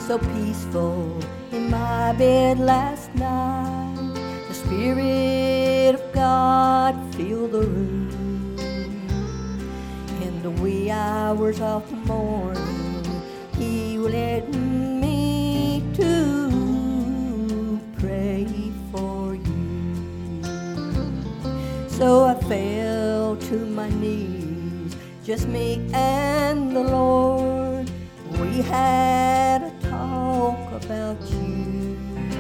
so peaceful in my bed last night. The Spirit of God filled the room. In the wee hours of the morning, He led me to pray for you. So I fell to my knees, just me and the Lord. We had a talk about you,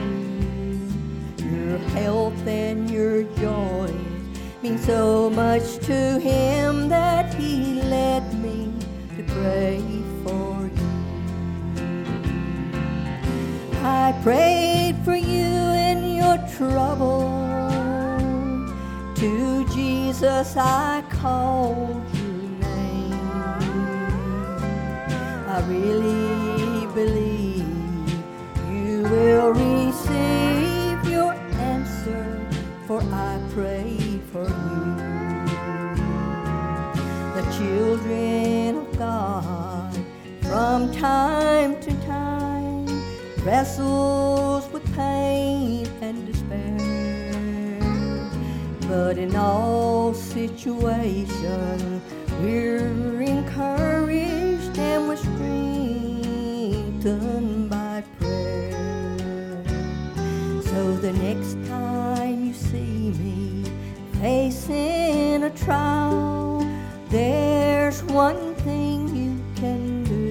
your health and your joy mean so much to Him that He led me to pray for you. I prayed for you in your trouble. To Jesus I called your name. I really believe you will receive your answer, for I prayed for you. The children of God from time to time wrestles with pain and despair, but in all situations we're encouraged and we're strengthened by prayer. So the next time you see me facing a trial, there's one thing you can do.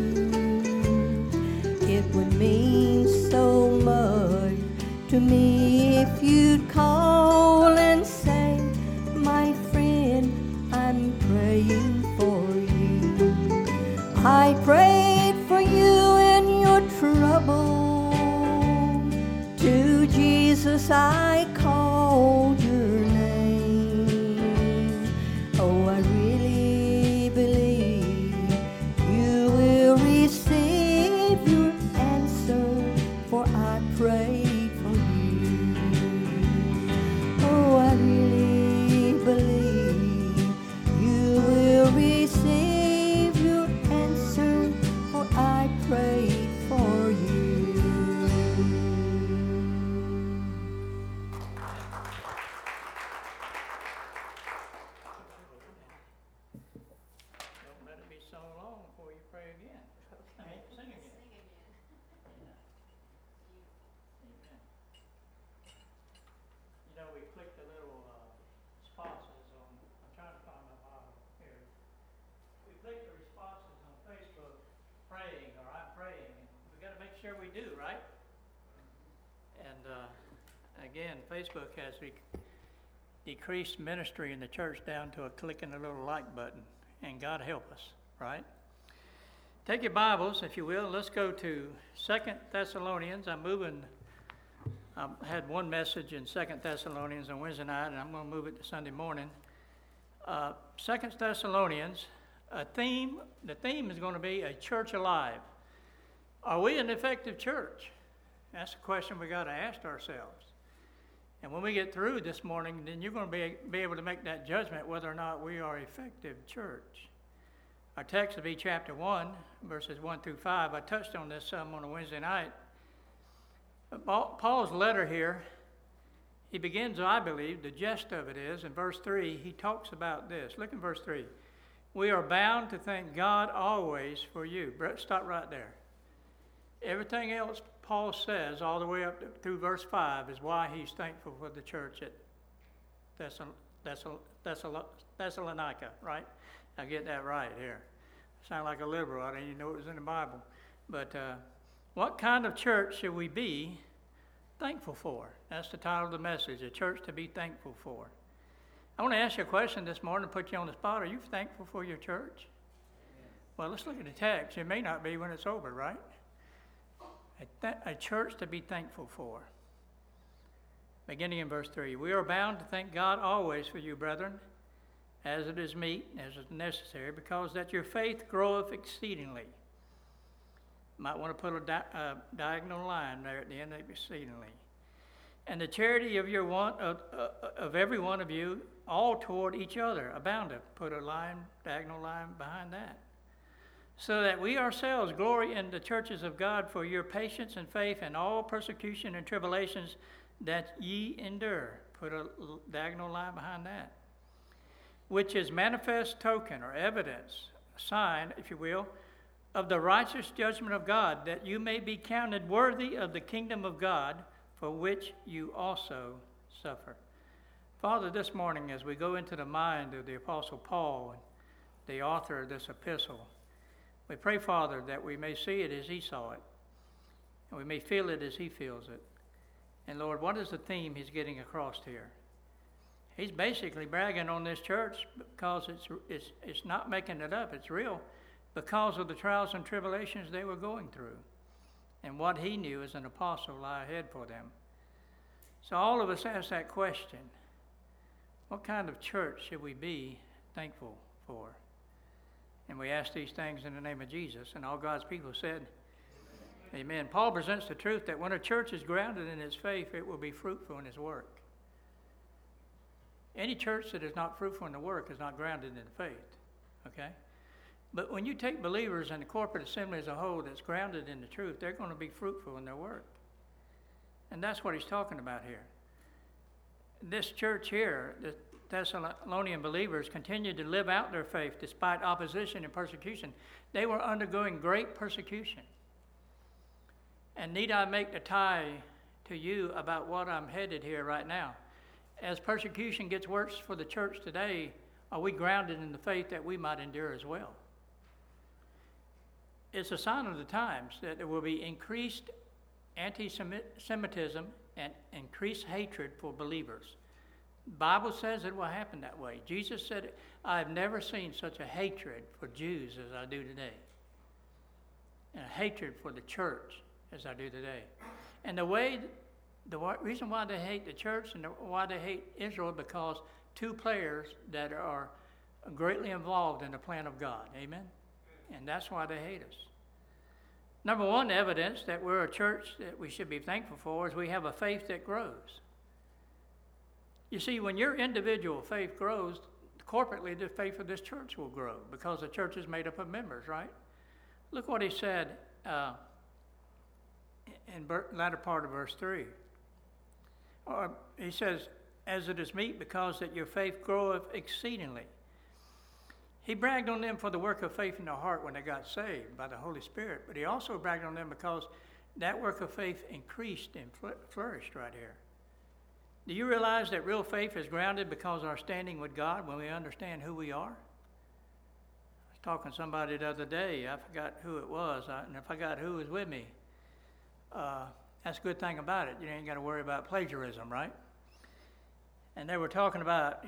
It would mean so much to me if you'd call and say, my friend, I'm praying for you. I prayed for you in your trouble. To Jesus I called your name. Oh, I really believe you will receive your answer, for I prayed for you. Oh, I really believe you will receive your answer, for I prayed for you. Don't let it be so long before you pray again. Okay, sing again. Yeah. Amen. You know, we clicked the little responses on, I'm trying to find my Bible here. We clicked the responses on Facebook, praying, or I'm praying. We got to make sure we do, right? And again, Facebook has decreased ministry in the church down to a clicking the little like button. And God help us, right? Take your Bibles, if you will. Let's go to 2 Thessalonians. I had one message in 2 Thessalonians on Wednesday night, and I'm going to move it to Sunday morning. 2 Thessalonians, the theme is going to be a church alive. Are we an effective church? That's a question we got to ask ourselves. And when we get through this morning, then you're going to be able to make that judgment whether or not we are an effective church. Our text will be chapter 1, verses 1 through 5. I touched on this some on a Wednesday night. Paul's letter here, he begins, I believe, the gist of it is, in verse 3, he talks about this. Look in verse 3. We are bound to thank God always for you. Stop right there. Everything else Paul says all the way up through verse 5 is why he's thankful for the church at Thessalonica, right? I get that right here. Sound like a liberal. I didn't even know it was in the Bible. But what kind of church should we be thankful for? That's the title of the message, a church to be thankful for. I want to ask you a question this morning to put you on the spot. Are you thankful for your church? Well, let's look at the text. It may not be when it's over, right? A church to be thankful for. Beginning in verse 3. We are bound to thank God always for you, brethren, as it is meet, as is necessary, because that your faith groweth exceedingly. Might want to put a diagonal line there at the end of exceedingly. And the charity of your of every one of you, all toward each other, aboundeth. Put a line, diagonal line behind that. so that we ourselves glory in the churches of God for your patience and faith in all persecution and tribulations that ye endure. Put a diagonal line behind that. Which is manifest token or evidence, sign, if you will, of the righteous judgment of God, that you may be counted worthy of the kingdom of God, for which you also suffer. Father, this morning as we go into the mind of the Apostle Paul, the author of this epistle, we pray, Father, that we may see it as he saw it, and we may feel it as he feels it. And Lord, what is the theme he's getting across here? He's basically bragging on this church because it's not making it up, it's real, because of the trials and tribulations they were going through, and what he knew as an apostle lie ahead for them. So all of us ask that question: what kind of church should we be thankful for? And we ask these things in the name of Jesus, and all God's people said, Amen. Paul presents the truth that when a church is grounded in its faith, it will be fruitful in its work. Any church that is not fruitful in the work is not grounded in faith, okay? But when you take believers in the corporate assembly as a whole that's grounded in the truth, they're going to be fruitful in their work. And that's what he's talking about here. This church here, the Thessalonian believers, continued to live out their faith despite opposition and persecution. They were undergoing great persecution. And need I make the tie to you about what I'm headed here right now? As persecution gets worse for the church today, are we grounded in the faith that we might endure as well? It's a sign of the times that there will be increased anti-Semitism and increased hatred for believers. The Bible says it will happen that way. Jesus said, I've never seen such a hatred for Jews as I do today, and a hatred for the church as I do today. And the reason why they hate the church and why they hate Israel, because two players that are greatly involved in the plan of God. Amen? And that's why they hate us. Number one evidence that we're a church that we should be thankful for is we have a faith that grows. You see, when your individual faith grows, corporately the faith of this church will grow, because the church is made up of members, right? Look what he said in the latter part of verse 3. He says, as it is meet, because that your faith groweth exceedingly. He bragged on them for the work of faith in their heart when they got saved by the Holy Spirit, but he also bragged on them because that work of faith increased and flourished right here. Do you realize that real faith is grounded because our standing with God, when we understand who we are? I was talking to somebody the other day. I forgot who it was, and I forgot who was with me. That's a good thing about it. You ain't got to worry about plagiarism, right? And they were talking about,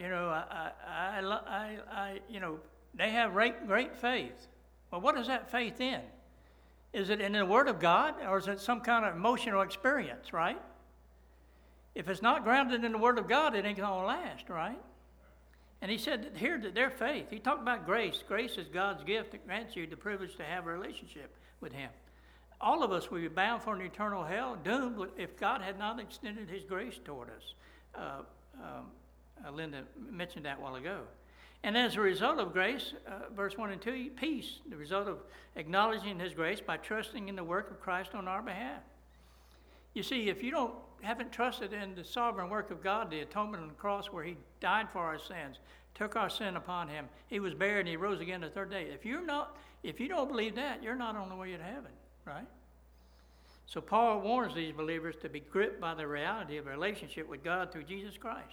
they have great faith. Well, what is that faith in? Is it in the Word of God, or is it some kind of emotional experience, right? If it's not grounded in the Word of God, it ain't going to last, right? And he said that here that their faith, he talked about grace. Grace is God's gift that grants you the privilege to have a relationship with him. All of us would be bound for an eternal hell, doomed if God had not extended his grace toward us. Linda mentioned that a while ago. And as a result of grace, verse 1 and 2, peace, the result of acknowledging his grace by trusting in the work of Christ on our behalf. You see, if you haven't trusted in the sovereign work of God, the atonement on the cross where he died for our sins, took our sin upon him, he was buried and he rose again the third day. If you don't believe that, you're not on the way to heaven, right? So Paul warns these believers to be gripped by the reality of a relationship with God through Jesus Christ.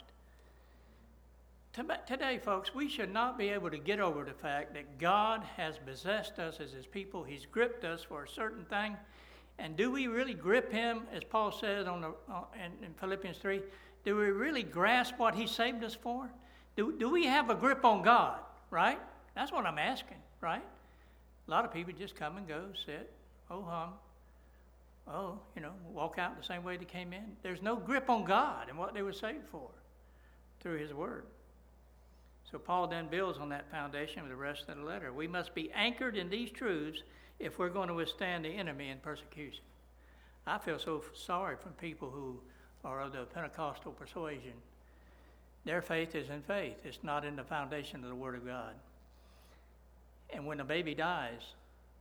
Today, folks, we should not be able to get over the fact that God has possessed us as his people. He's gripped us for a certain thing. And do we really grip him, as Paul said in Philippians 3? Do we really grasp what he saved us for? Do we have a grip on God, right? That's what I'm asking, right? A lot of people just come and go, sit, walk out the same way they came in. There's no grip on God and what they were saved for through his word. So Paul then builds on that foundation with the rest of the letter. We must be anchored in these truths if we're going to withstand the enemy in persecution. I feel so sorry for people who are of the Pentecostal persuasion. Their faith is in faith. It's not in the foundation of the Word of God. And when a baby dies,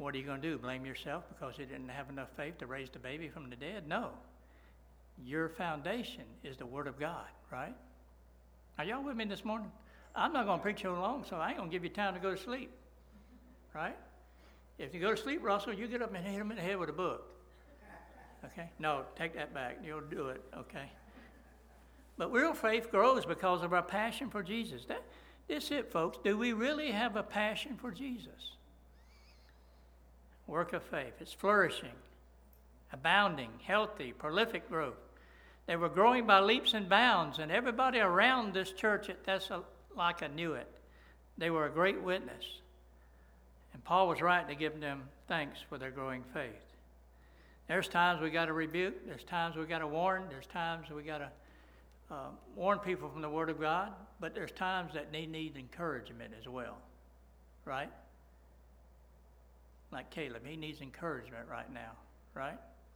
What are you going to do? Blame yourself because you didn't have enough faith to raise the baby from the dead? No. Your foundation is the Word of God, right? Are y'all with me this morning? I'm not going to preach so long, so I ain't going to give you time to go to sleep, right? If you go to sleep, Russell, you get up and hit him in the head with a book. Okay? No, take that back. You'll do it, okay? But real faith grows because of our passion for Jesus. That's it, folks. Do we really have a passion for Jesus? Work of faith. It's flourishing, abounding, healthy, prolific growth. They were growing by leaps and bounds, and everybody around this church at Thessalonica knew it. They were a great witness. And Paul was right to give them thanks for their growing faith. There's times we got to rebuke. There's times we got to warn. There's times we got to warn people from the Word of God. But there's times that they need encouragement as well, right? Like Caleb, he needs encouragement right now, right?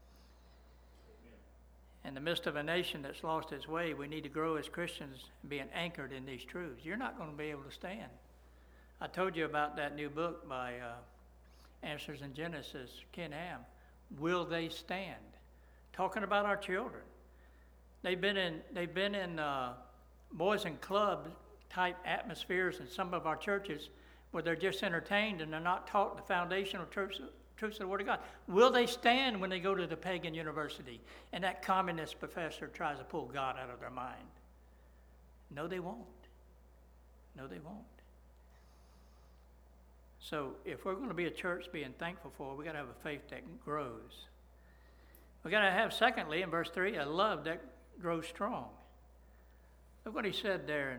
In the midst of a nation that's lost its way, we need to grow as Christians being anchored in these truths. You're not going to be able to stand. I told you about that new book by Answers in Genesis, Ken Ham. Will they stand? Talking about our children. They've been in boys and club type atmospheres in some of our churches where they're just entertained and they're not taught the foundational truths of the Word of God. Will they stand when they go to the pagan university and that communist professor tries to pull God out of their mind? No, they won't. No, they won't. So if we're going to be a church being thankful for, we've got to have a faith that grows. We've got to have, secondly, in verse 3, a love that grows strong. Look what he said there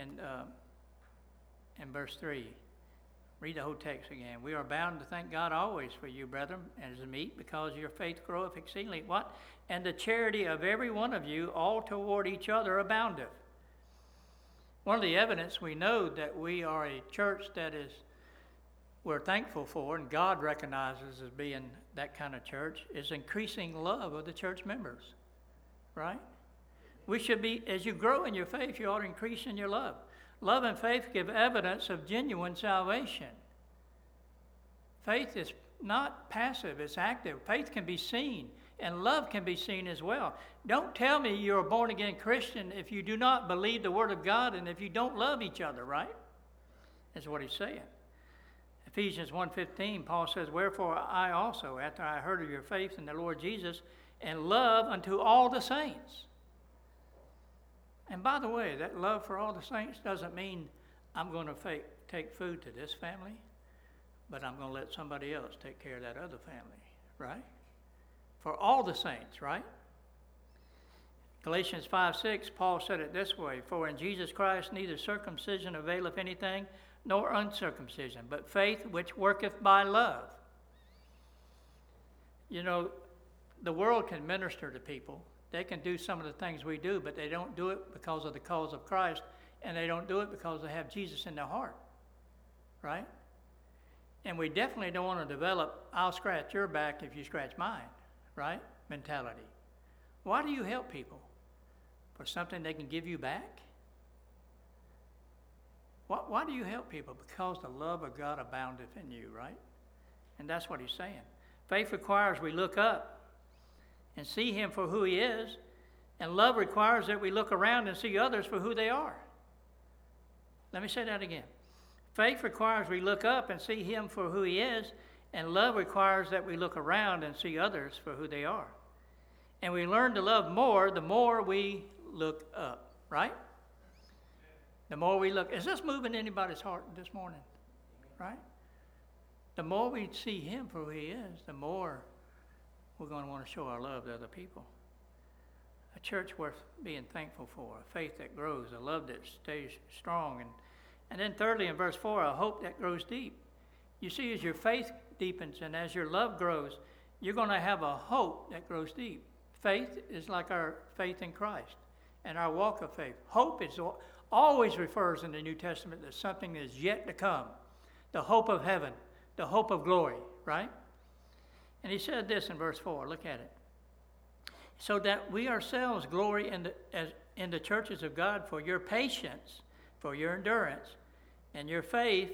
in verse 3. Read the whole text again. We are bound to thank God always for you, brethren, as meet, because your faith groweth exceedingly. What? And the charity of every one of you all toward each other aboundeth. One of the evidence we know that we are a church that we're thankful for, and God recognizes as being that kind of church, is increasing love of the church members, right? We should be, as you grow in your faith, you ought to increase in your love. Love and faith give evidence of genuine salvation. Faith is not passive, it's active. Faith can be seen, and love can be seen as well. Don't tell me you're a born-again Christian if you do not believe the Word of God and if you don't love each other, right? That's what he's saying. Ephesians 1:15, Paul says, wherefore I also, after I heard of your faith in the Lord Jesus, and love unto all the saints. And by the way, that love for all the saints doesn't mean I'm going to take food to this family, but I'm going to let somebody else take care of that other family, right? For all the saints, right? Galatians 5:6, Paul said it this way, for in Jesus Christ neither circumcision availeth anything, nor uncircumcision, but faith which worketh by love. You know, the world can minister to people. They can do some of the things we do, but they don't do it because of the cause of Christ, and they don't do it because they have Jesus in their heart, right? And we definitely don't want to develop, I'll scratch your back if you scratch mine, right, mentality. Why do you help people? For something they can give you back? Why do you help people? Because the love of God aboundeth in you, right? And that's what he's saying. Faith requires we look up and see him for who he is, and love requires that we look around and see others for who they are. Let me say that again. Faith requires we look up and see him for who he is, and love requires that we look around and see others for who they are. And we learn to love more the more we look up, right? The more we look. Is this moving anybody's heart this morning? Right? The more we see him for who he is, the more we're going to want to show our love to other people. A church worth being thankful for, a faith that grows, a love that stays strong. And then thirdly, in verse 4, a hope that grows deep. You see, as your faith deepens and as your love grows, you're going to have a hope that grows deep. Faith is like our faith in Christ and our walk of faith. Hope is always refers in the New Testament to something that is yet to come. The hope of heaven, the hope of glory, right? And he said this in verse 4, look at it. So that we ourselves glory in the churches of God for your patience, for your endurance, and your faith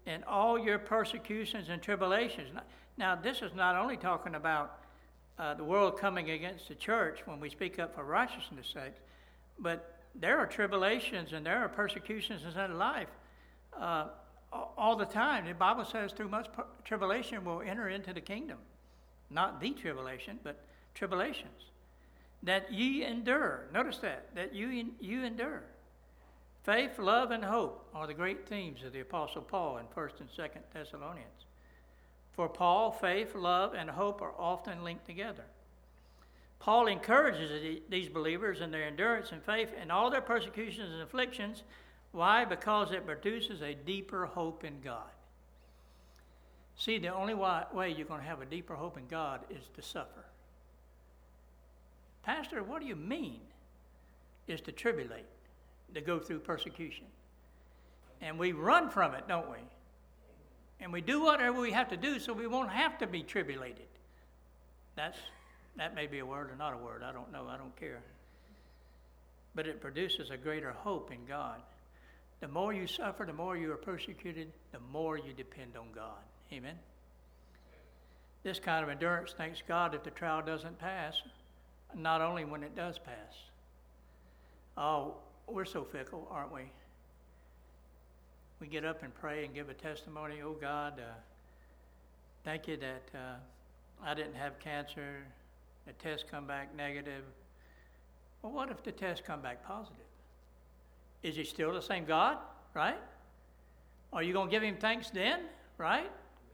in all your persecutions and tribulations. Now, this is not only talking about the world coming against the church when we speak up for righteousness' sake, but there are tribulations and there are persecutions in life all the time. The Bible says through much tribulation we'll enter into the kingdom. Not the tribulation, but tribulations. That ye endure. Notice that you endure. Faith, love, and hope are the great themes of the Apostle Paul in 1st and 2nd Thessalonians. For Paul, faith, love, and hope are often linked together. Paul encourages these believers in their endurance and faith in all their persecutions and afflictions. Why? Because it produces a deeper hope in God. See, the only way you're going to have a deeper hope in God is to suffer. Pastor, what do you mean? Is to tribulate, to go through persecution. And we run from it, don't we? And we do whatever we have to do so we won't have to be tribulated. That may be a word or not a word. I don't know. I don't care. But it produces a greater hope in God. The more you suffer, the more you are persecuted, the more you depend on God. Amen? This kind of endurance thanks God if the trial doesn't pass, not only when it does pass. Oh, we're so fickle, aren't we? We get up and pray and give a testimony. Oh, God, thank you that I didn't have cancer. The test come back negative. Well, what if the test come back positive? Is he still the same God, right? Are you going to give him thanks then, right?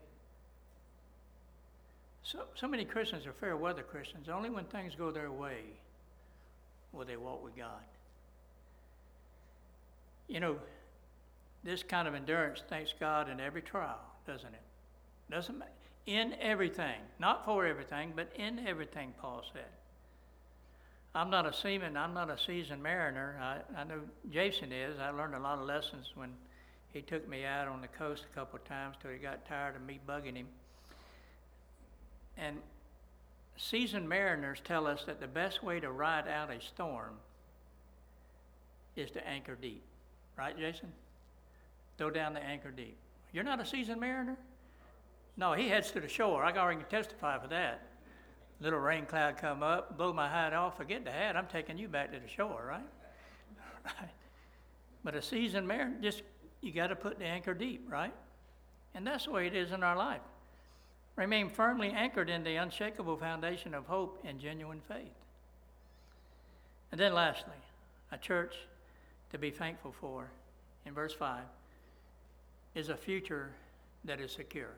So many Christians are fair weather Christians. Only when things go their way will they walk with God. You know, this kind of endurance thanks God in every trial, doesn't it? Doesn't matter. In everything. Not for everything, but in everything, Paul said. I'm not a seaman. I'm not a seasoned mariner. I know Jason is. I learned a lot of lessons when he took me out on the coast a couple of times till he got tired of me bugging him. And seasoned mariners tell us that the best way to ride out a storm is to anchor deep. Right, Jason? Throw down the anchor deep. You're not a seasoned mariner? No, he heads to the shore. I already can testify for that. Little rain cloud come up, blow my hat off, forget the hat, I'm taking you back to the shore, right? Right. But a seasoned mariner, you got to put the anchor deep, right? And that's the way it is in our life. Remain firmly anchored in the unshakable foundation of hope and genuine faith. And then lastly, a church to be thankful for, in verse 5, is a future that is secure.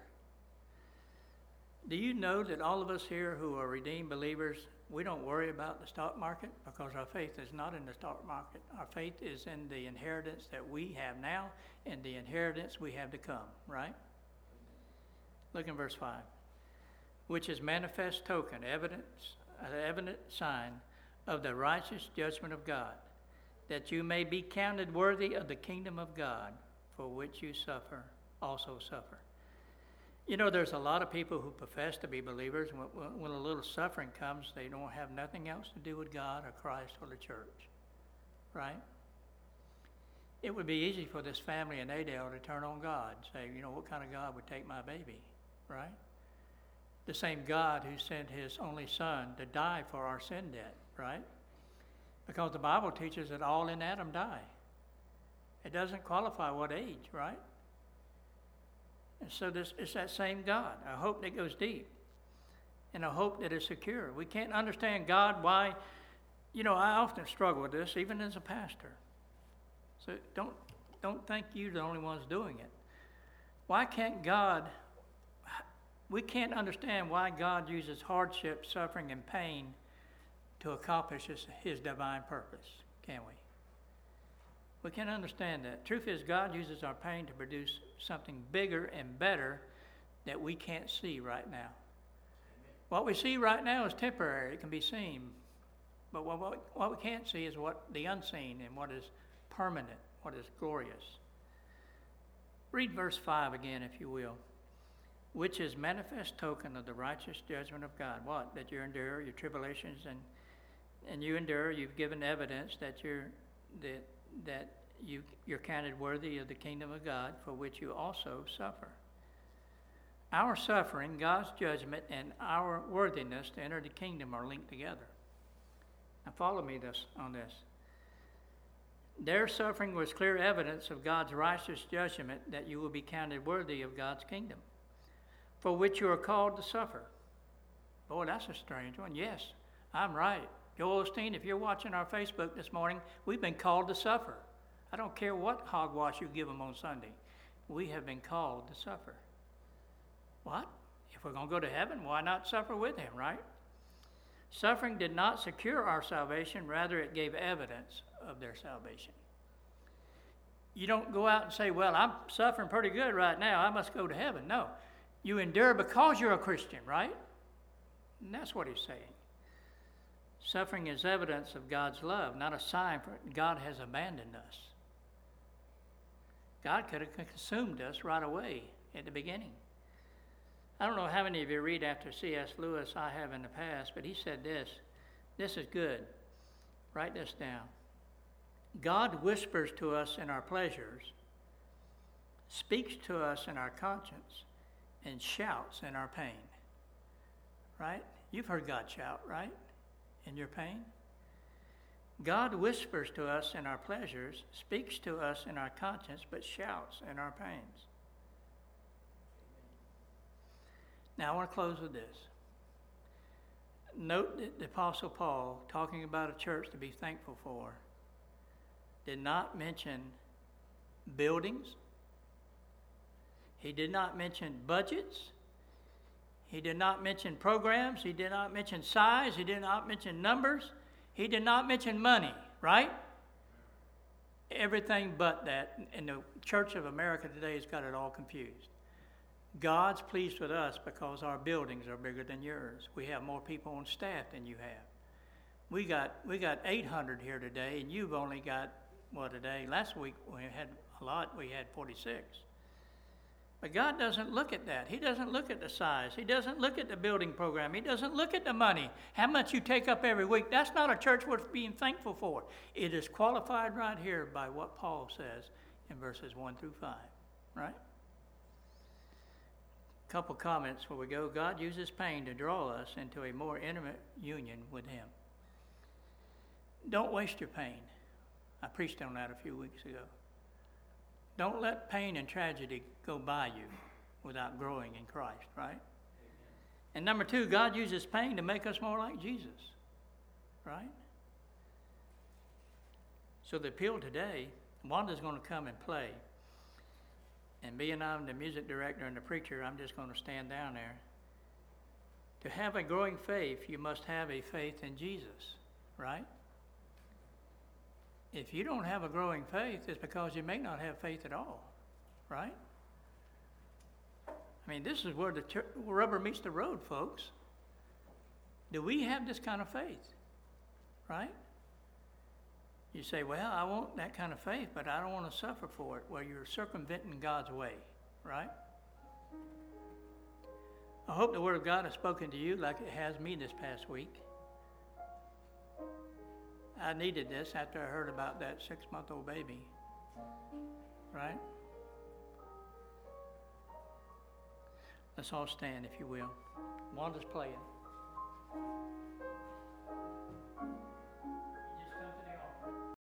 Do you know that all of us here who are redeemed believers, we don't worry about the stock market because our faith is not in the stock market. Our faith is in the inheritance that we have now and the inheritance we have to come, right? Look in verse 5. Which is manifest token, evidence, an evident sign of the righteous judgment of God, that you may be counted worthy of the kingdom of God, for which you also suffer. You know, there's a lot of people who profess to be believers. When a little suffering comes, they don't have nothing else to do with God or Christ or the church, right? It would be easy for this family in Adel to turn on God and say, you know, what kind of God would take my baby, right? The same God who sent his only son to die for our sin debt, right? Because the Bible teaches that all in Adam die. It doesn't qualify what age, right? And so it's that same God, a hope that goes deep and a hope that is secure. We can't understand God why, you know, I often struggle with this, even as a pastor. So don't think you're the only ones doing it. Why can't we can't understand why God uses hardship, suffering, and pain to accomplish his divine purpose, can we? We can't understand that. Truth is, God uses our pain to produce something bigger and better that we can't see right now. What we see right now is temporary. It can be seen. But what we can't see is what the unseen and what is permanent, what is glorious. Read verse 5 again, if you will. Which is manifest token of the righteous judgment of God. What? That you endure your tribulations and you endure. You've given evidence that you're counted worthy of the kingdom of God, for which you also suffer. Our suffering, God's judgment, and our worthiness to enter the kingdom are linked together. Now follow me on this. Their suffering was clear evidence of God's righteous judgment that you will be counted worthy of God's kingdom, for which you are called to suffer. Boy, that's a strange one. Yes, I'm right. Joel Osteen, if you're watching our Facebook this morning, we've been called to suffer. I don't care what hogwash you give them on Sunday. We have been called to suffer. What? If we're going to go to heaven, why not suffer with him, right? Suffering did not secure our salvation. Rather, it gave evidence of their salvation. You don't go out and say, well, I'm suffering pretty good right now. I must go to heaven. No. You endure because you're a Christian, right? And that's what he's saying. Suffering is evidence of God's love, not a sign for God has abandoned us. God could have consumed us right away at the beginning. I don't know how many of you read after C.S. Lewis. I have in the past, but he said this. This is good. Write this down. God whispers to us in our pleasures, speaks to us in our conscience, and shouts in our pain. Right? You've heard God shout, right? In your pain? God whispers to us in our pleasures, speaks to us in our conscience, but shouts in our pains. Now I want to close with this. Note that the Apostle Paul, talking about a church to be thankful for, did not mention buildings. He did not mention budgets. He did not mention programs. He did not mention size. He did not mention numbers. He did not mention money, right? Everything but that. And the Church of America today has got it all confused. God's pleased with us because our buildings are bigger than yours. We have more people on staff than you have. We got 800 here today, and you've only got, today? Last week we had a lot. We had 46. But God doesn't look at that. He doesn't look at the size. He doesn't look at the building program. He doesn't look at the money, how much you take up every week. That's not a church worth being thankful for. It is qualified right here by what Paul says in verses 1 through 5, right? Couple comments before we go. God uses pain to draw us into a more intimate union with him. Don't waste your pain. I preached on that a few weeks ago. Don't let pain and tragedy go by you without growing in Christ, right? Amen. And number 2, God uses pain to make us more like Jesus, right? So the appeal today, Wanda's going to come and play. And being I'm the music director and the preacher, I'm just going to stand down there. To have a growing faith, you must have a faith in Jesus, right? If you don't have a growing faith, it's because you may not have faith at all, right? I mean, this is where the rubber meets the road, folks. Do we have this kind of faith, right? You say, well, I want that kind of faith, but I don't want to suffer for it. Well, you're circumventing God's way, right? I hope the Word of God has spoken to you like it has me this past week. I needed this after I heard about that 6-month-old baby, right? Let's all stand, if you will. Wanda's playing.